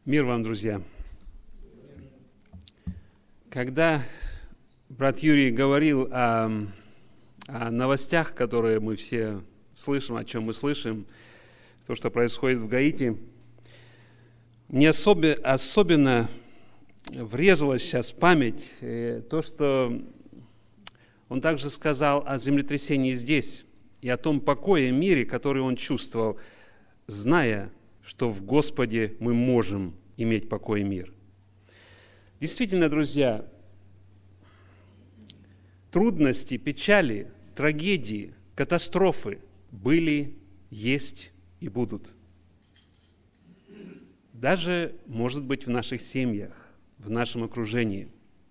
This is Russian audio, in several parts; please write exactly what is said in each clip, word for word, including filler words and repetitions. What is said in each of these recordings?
Мир вам, друзья! Когда брат Юрий говорил о, о новостях, которые мы все слышим, о чем мы слышим, то, что происходит в Гаити, мне особо, особенно врезалось сейчас в память то, что он также сказал о землетрясении здесь и о том покое, мире, который он чувствовал, зная, что в Господе мы можем иметь покой и мир. Действительно, друзья, трудности, печали, трагедии, катастрофы были, есть и будут. Даже, может быть, в наших семьях, в нашем окружении.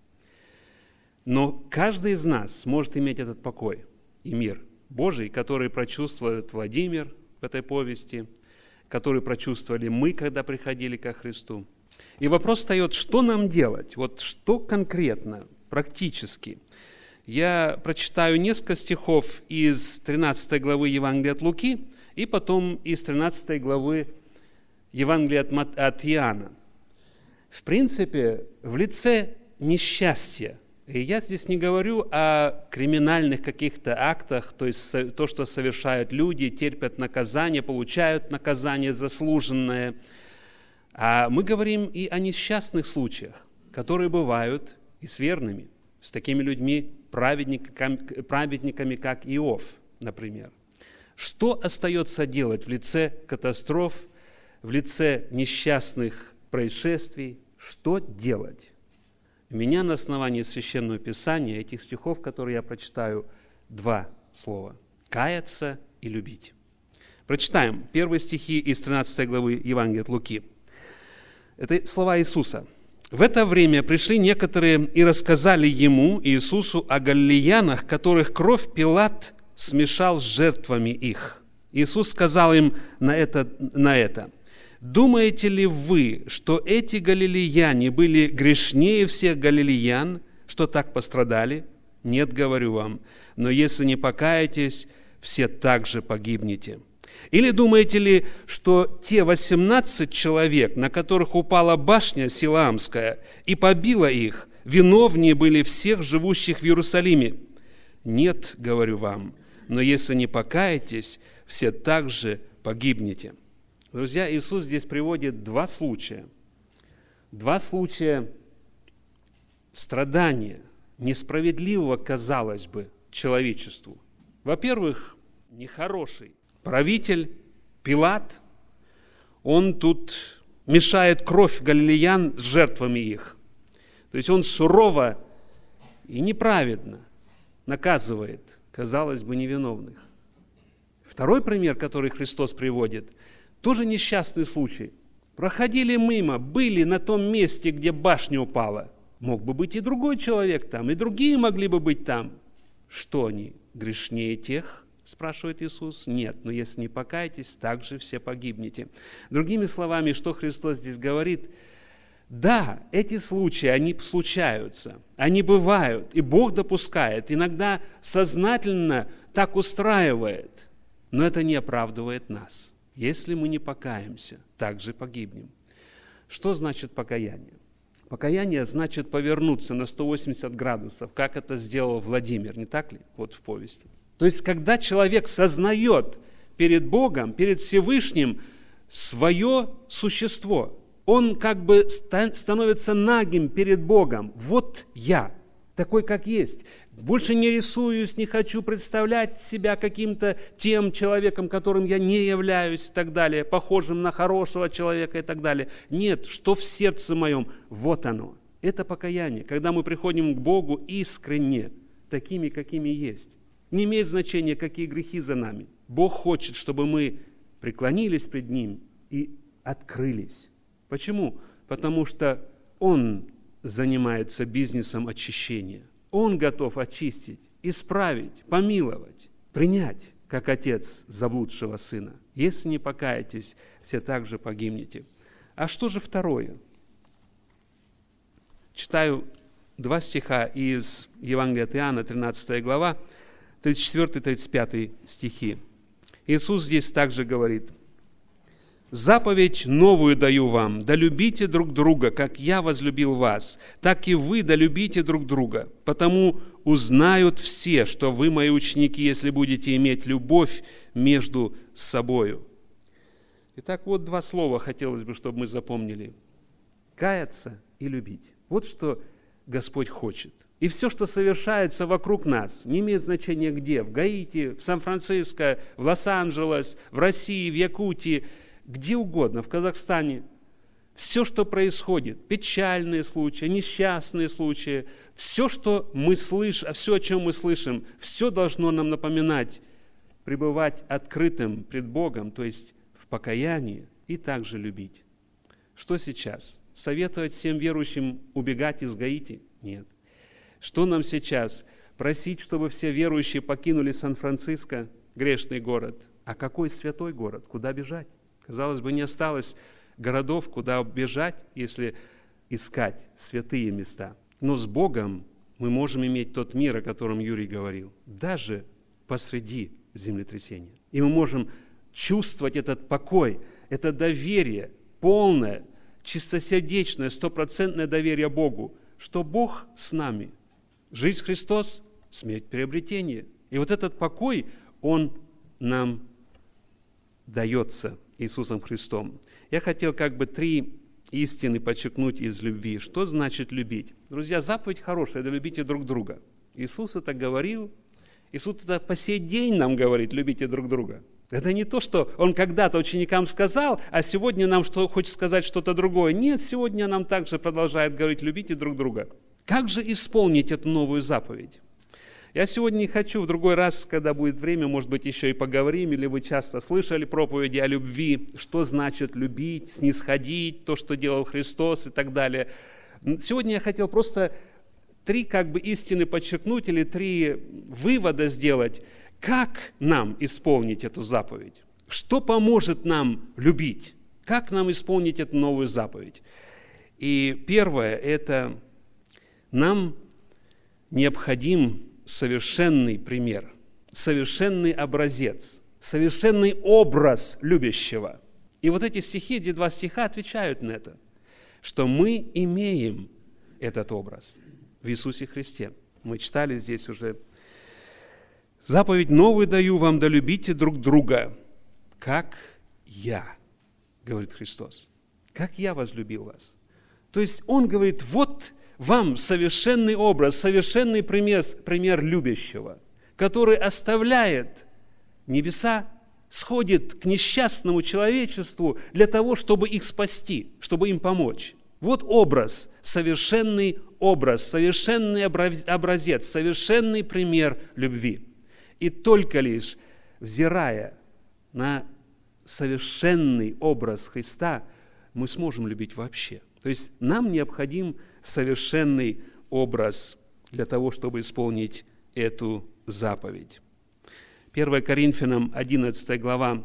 Но каждый из нас может иметь этот покой и мир Божий, который прочувствует Владимир в этой повести, который прочувствовали мы, когда приходили ко Христу. И вопрос встает, что нам делать? Вот что конкретно, практически? Я прочитаю несколько стихов из тринадцатой главы Евангелия от Луки и потом из тринадцатой главы Евангелия от, от Иоанна. В принципе, в лице несчастья, и я здесь не говорю о криминальных каких-то актах, то есть то, что совершают люди, терпят наказание, получают наказание заслуженное. А мы говорим и о несчастных случаях, которые бывают и с верными, с такими людьми, праведниками, праведниками, как Иов, например. Что остается делать в лице катастроф, в лице несчастных происшествий? Что делать? У меня на основании Священного Писания, этих стихов, которые я прочитаю, два слова – каяться и любить. Прочитаем первые стихи из тринадцатой главы Евангелия от Луки. Это слова Иисуса. «В это время пришли некоторые и рассказали ему, Иисусу, о галилеянах, которых кровь Пилат смешал с жертвами их. Иисус сказал им на это, на это: «Думаете ли вы, что эти галилеяне были грешнее всех галилеян, что так пострадали? Нет, говорю вам, но если не покаетесь, все также погибнете. Или думаете ли, что те восемнадцать человек, на которых упала башня Силаамская и побила их, виновнее были всех живущих в Иерусалиме? Нет, говорю вам, но если не покаетесь, все также погибнете». Друзья, Иисус здесь приводит два случая. Два случая страдания, несправедливого, казалось бы, человечеству. Во-первых, нехороший правитель Пилат, он тут мешает кровь галилеян с жертвами их. То есть он сурово и неправедно наказывает, казалось бы, невиновных. Второй пример, который Христос приводит, тоже несчастный случай. Проходили мимо, были на том месте, где башня упала. Мог бы быть и другой человек там, и другие могли бы быть там. Что они, грешнее тех? Спрашивает Иисус. Нет, но если не покаетесь, так же все погибнете. Другими словами, что Христос здесь говорит? Да, эти случаи, они случаются, они бывают, и Бог допускает, иногда сознательно так устраивает, но это не оправдывает нас. Если мы не покаемся, также погибнем. Что значит покаяние? Покаяние значит повернуться на сто восемьдесят градусов, как это сделал Владимир, не так ли? Вот в повести. То есть, когда человек сознает перед Богом, перед Всевышним свое существо, он как бы становится нагим перед Богом. Вот я, такой, как есть. Больше не рисуюсь, не хочу представлять себя каким-то тем человеком, которым я не являюсь и так далее, похожим на хорошего человека и так далее. Нет, что в сердце моем, вот оно. Это покаяние, когда мы приходим к Богу искренне, такими, какими есть. Не имеет значения, какие грехи за нами. Бог хочет, чтобы мы преклонились пред Ним и открылись. Почему? Потому что Он занимается бизнесом очищения. Он готов очистить, исправить, помиловать, принять, как отец заблудшего сына. Если не покаетесь, все также погибнете. А что же второе? Читаю два стиха из Евангелия от Иоанна, тринадцатая глава, тридцать четвёртый тридцать пятый стихи. Иисус здесь также говорит: Заповедь новую даю вам, да любите друг друга, как я возлюбил вас, так и вы да любите друг друга. Потому узнают все, что вы мои ученики, если будете иметь любовь между собою». Итак, вот два слова хотелось бы, чтобы мы запомнили. Каяться и любить. Вот что Господь хочет. И все, что совершается вокруг нас, не имеет значения где, в Гаити, в Сан-Франциско, в Лос-Анджелес, в России, в Якутии, где угодно, в Казахстане. Все, что происходит, печальные случаи, несчастные случаи, все, что мы слышим, все, о чем мы слышим, все должно нам напоминать пребывать открытым пред Богом, то есть в покаянии, и также любить. Что сейчас? Советовать всем верующим убегать из Гаити? Нет. Что нам сейчас? Просить, чтобы все верующие покинули Сан-Франциско, грешный город. А какой святой город? Куда бежать? Казалось бы, не осталось городов, куда бежать, если искать святые места. Но с Богом мы можем иметь тот мир, о котором Юрий говорил, даже посреди землетрясения. И мы можем чувствовать этот покой, это доверие, полное, чистосердечное, стопроцентное доверие Богу, что Бог с нами. Жизнь Христос, смерть приобретение. И вот этот покой, он нам дается Иисусом Христом. Я хотел как бы три истины подчеркнуть из любви. Что значит любить? Друзья, заповедь хорошая, да любите друг друга. Иисус это говорил, Иисус это по сей день нам говорит, любите друг друга. Это не то, что Он когда-то ученикам сказал, а сегодня нам что, хочет сказать что-то другое. Нет, сегодня нам также продолжает говорить, любите друг друга. Как же исполнить эту новую заповедь? Я сегодня не хочу, в другой раз, когда будет время, может быть, еще и поговорим, или вы часто слышали проповеди о любви, что значит любить, снисходить, то, что делал Христос и так далее. Сегодня я хотел просто три как бы истины подчеркнуть или три вывода сделать, как нам исполнить эту заповедь, что поможет нам любить, как нам исполнить эту новую заповедь. И первое – это нам необходим совершенный пример, совершенный образец, совершенный образ любящего. И вот эти стихи, эти два стиха отвечают на это, что мы имеем этот образ в Иисусе Христе. Мы читали здесь уже: «Заповедь новую даю вам, да любите друг друга, как я», говорит Христос, «как я возлюбил вас». То есть Он говорит, вот вам совершенный образ, совершенный пример, пример любящего, который оставляет небеса, сходит к несчастному человечеству для того, чтобы их спасти, чтобы им помочь. Вот образ, совершенный образ, совершенный образец, совершенный пример любви. И только лишь взирая на совершенный образ Христа, мы сможем любить вообще. То есть нам необходим совершенный образ для того, чтобы исполнить эту заповедь. первое Коринфянам одиннадцатая глава,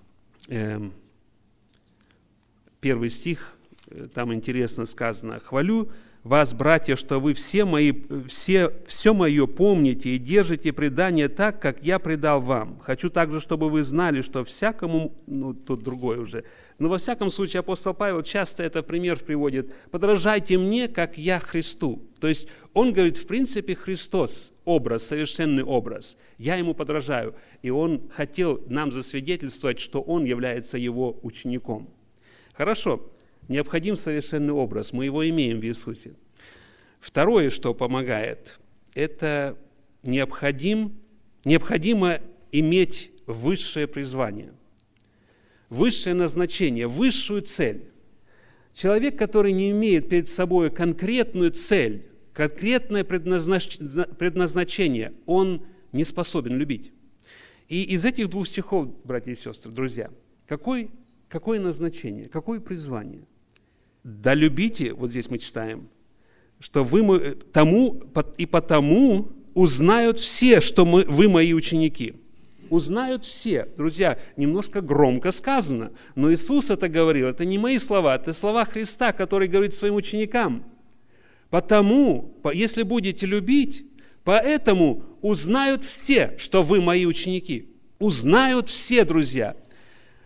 первый стих, там интересно сказано: «Хвалю вас, братья, что вы все мои, все, все мое помните и держите предание так, как я предал вам. Хочу также, чтобы вы знали, что всякому...» Ну, тут другое уже. Но во всяком случае апостол Павел часто этот пример приводит. «Подражайте мне, как я Христу». То есть он говорит, в принципе, Христос, образ, совершенный образ. Я ему подражаю. И он хотел нам засвидетельствовать, что он является его учеником. Хорошо. Необходим совершенный образ, мы его имеем в Иисусе. Второе, что помогает, это необходим, необходимо иметь высшее призвание, высшее назначение, высшую цель. Человек, который не имеет перед собой конкретную цель, конкретное предназначение, он не способен любить. И из этих двух стихов, братья и сестры, друзья, какой, какое назначение, какое призвание? «Да любите», вот здесь мы читаем, что вы тому и потому узнают все, что мы, вы мои ученики. Узнают все. Друзья, немножко громко сказано, но Иисус это говорил, это не мои слова, это слова Христа, который говорит своим ученикам. «Потому, если будете любить, поэтому узнают все, что вы мои ученики». Узнают все, друзья.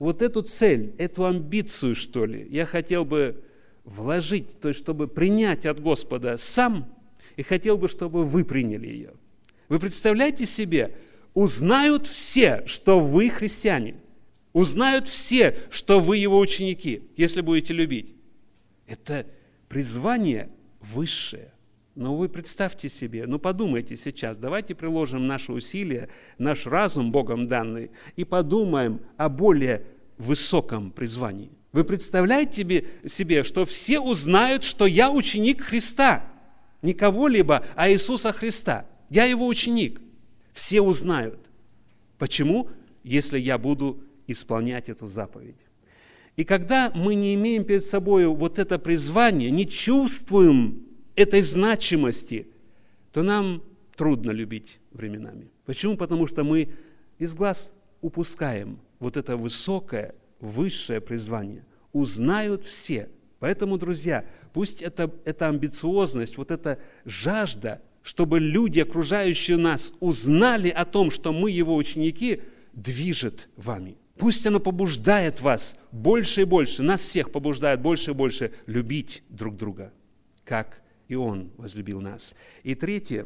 вот эту цель, эту амбицию, что ли, я хотел бы вложить, то есть чтобы принять от Господа сам, и хотел бы, чтобы вы приняли ее. Вы представляете себе, узнают все, что вы христиане, узнают все, что вы его ученики, если будете любить. Это призвание высшее. Но вы представьте себе, ну подумайте сейчас, давайте приложим наши усилия, наш разум Богом данный, и подумаем о более высоком призвании. Вы представляете себе, что все узнают, что я ученик Христа, не кого-либо, а Иисуса Христа. Я его ученик. Все узнают. Почему? Если я буду исполнять эту заповедь. И когда мы не имеем перед собой вот это призвание, не чувствуем этой значимости, то нам трудно любить временами. Почему? Потому что мы из глаз упускаем вот это высокое, высшее призвание. Узнают все. Поэтому, друзья, пусть это, эта амбициозность, вот эта жажда, чтобы люди, окружающие нас, узнали о том, что мы его ученики, движет вами. Пусть оно побуждает вас больше и больше, нас всех побуждает больше и больше любить друг друга, как и Он возлюбил нас. И третье,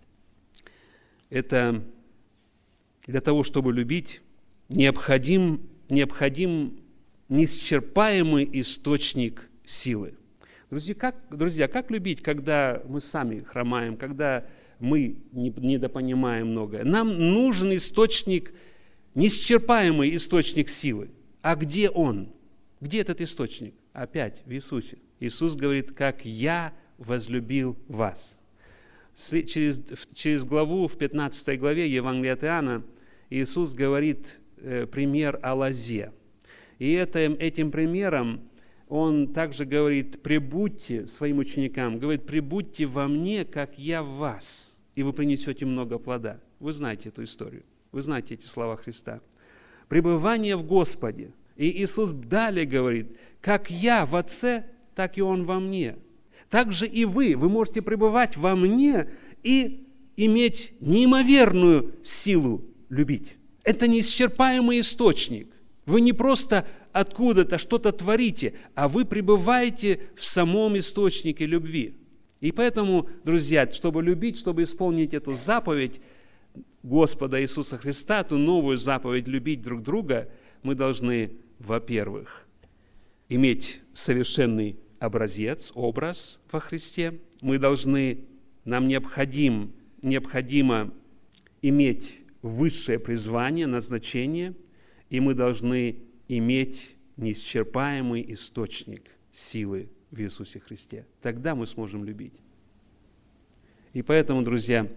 это для того, чтобы любить, необходим, необходим неисчерпаемый источник силы. Друзья как, друзья, как любить, когда мы сами хромаем, когда мы недопонимаем многое? Нам нужен источник, неисчерпаемый источник силы. А где он? Где этот источник? Опять в Иисусе. Иисус говорит, как я возлюбил вас. Через, через главу, в пятнадцатой главе Евангелия от Иоанна, Иисус говорит э, пример о лозе. И это, этим примером Он также говорит, прибудьте своим ученикам, говорит, прибудьте во мне, как я в вас, и вы принесете много плода. Вы знаете эту историю, вы знаете эти слова Христа. Пребывание в Господе. И Иисус далее говорит, как я в Отце, так и Он во мне. Так же и вы, вы можете пребывать во мне и иметь неимоверную силу любить. Это неисчерпаемый источник. Вы не просто откуда-то что-то творите, а вы пребываете в самом источнике любви. И поэтому, друзья, чтобы любить, чтобы исполнить эту заповедь Господа Иисуса Христа, эту новую заповедь любить друг друга, мы должны, во-первых, иметь совершенный образец, образ во Христе. Мы должны, нам необходим, необходимо иметь высшее призвание, назначение, и мы должны иметь неисчерпаемый источник силы в Иисусе Христе. Тогда мы сможем любить. И поэтому, друзья,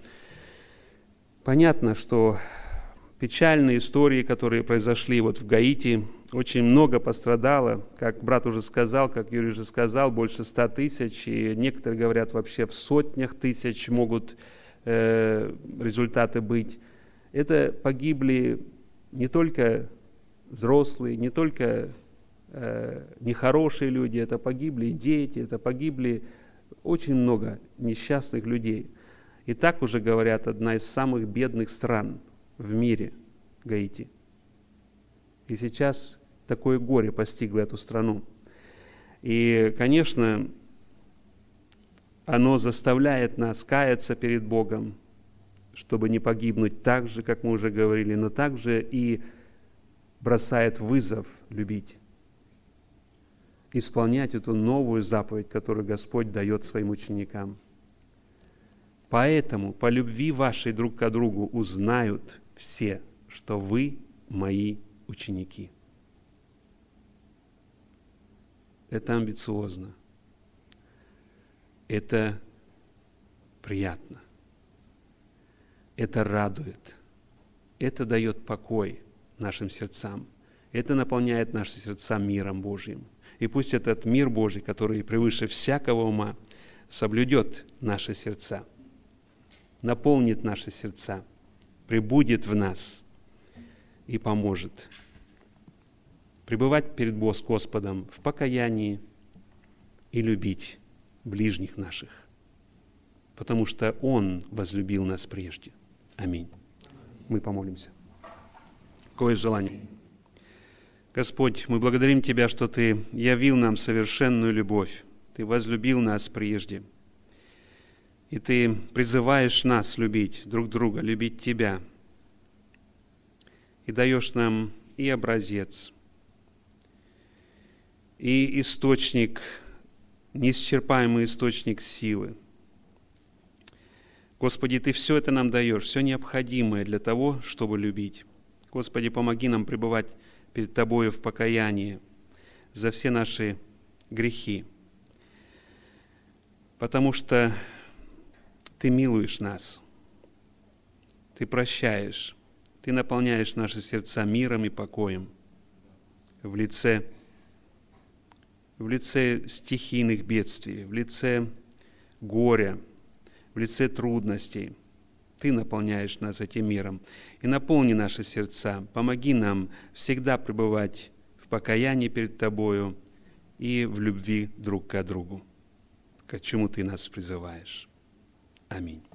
понятно, что печальные истории, которые произошли вот в Гаити, очень много пострадало, как брат уже сказал, как Юрий уже сказал, больше ста тысяч, и некоторые говорят, вообще в сотнях тысяч могут э, результаты быть. Это погибли не только взрослые, не только э, нехорошие люди, это погибли и дети, это погибли очень много несчастных людей. И так уже говорят, одна из самых бедных стран в мире Гаити. И сейчас такое горе постигло эту страну. И, конечно, оно заставляет нас каяться перед Богом, чтобы не погибнуть так же, как мы уже говорили, но также и бросает вызов любить, исполнять эту новую заповедь, которую Господь дает своим ученикам. Поэтому по любви вашей друг к другу узнают все, что вы мои ученики. Это амбициозно. Это приятно. Это радует. Это дает покой нашим сердцам. Это наполняет наши сердца миром Божьим. И пусть этот мир Божий, который превыше всякого ума, соблюдет наши сердца, наполнит наши сердца, пребудет в нас и поможет пребывать перед Господом в покаянии и любить ближних наших, потому что Он возлюбил нас прежде. Аминь. Мы помолимся. Какое желание? Господь, мы благодарим Тебя, что Ты явил нам совершенную любовь. Ты возлюбил нас прежде. И Ты призываешь нас любить друг друга, любить Тебя. И даешь нам и образец, и источник, неисчерпаемый источник силы. Господи, Ты все это нам даешь, все необходимое для того, чтобы любить. Господи, помоги нам пребывать перед Тобою в покаянии за все наши грехи, потому что Ты милуешь нас, Ты прощаешь, Ты наполняешь наши сердца миром и покоем в лице, в лице стихийных бедствий, в лице горя, в лице трудностей. Ты наполняешь нас этим миром. И наполни наши сердца. Помоги нам всегда пребывать в покаянии перед Тобою и в любви друг к другу, к чему Ты нас призываешь. Аминь.